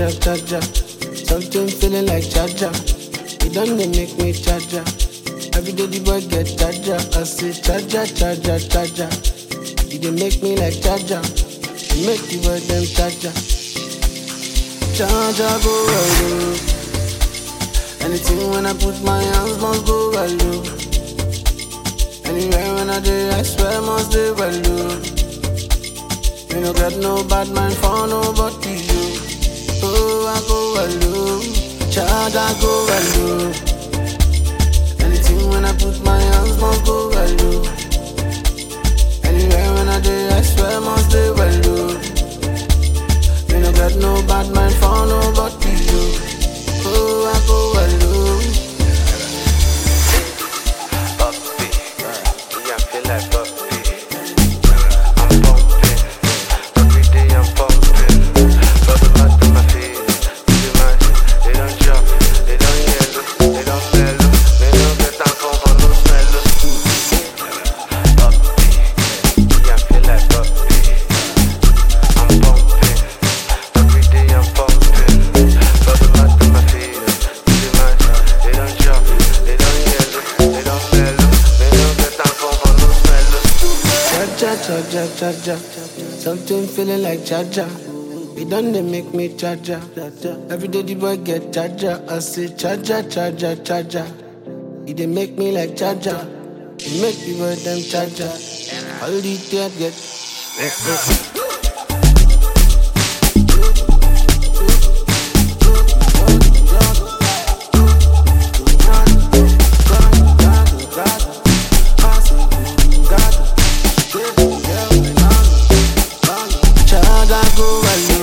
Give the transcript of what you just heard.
cha. Something feeling like cha. It done they make me cha. Every day the boy get cha. I say cha. It dey make me like cha. It make the boy them cha. Cha go well. Anything when I put my hands must go well. Anywhere when I do, I swear must do well. You no got no bad mind for nobody, you. Oh, I go well, child, I go well. Anything when I put my hands must go well. Anywhere when I do, I swear must do well. You no got no bad mind for nobody, you. Oh, I go well. Puppy, yeah, I feel like puppy. I'm pumping, every day I'm pumping. Bubble out to my feet, they don't chop, they don't yellow, they don't mellow. They don't get time for no smello. Puppy, yeah, I feel like puppy. I'm pumping, every day I'm pumping. Bubble out to my feet, they don't chop, they don't yellow, they don't mellow. They don't get time for no smello. Cha. Something feeling like cha. It done they make me cha. Every day the boy get cha. I say cha. It dey make me like cha. It make the boy them cha. All the tears get. Child, I go well.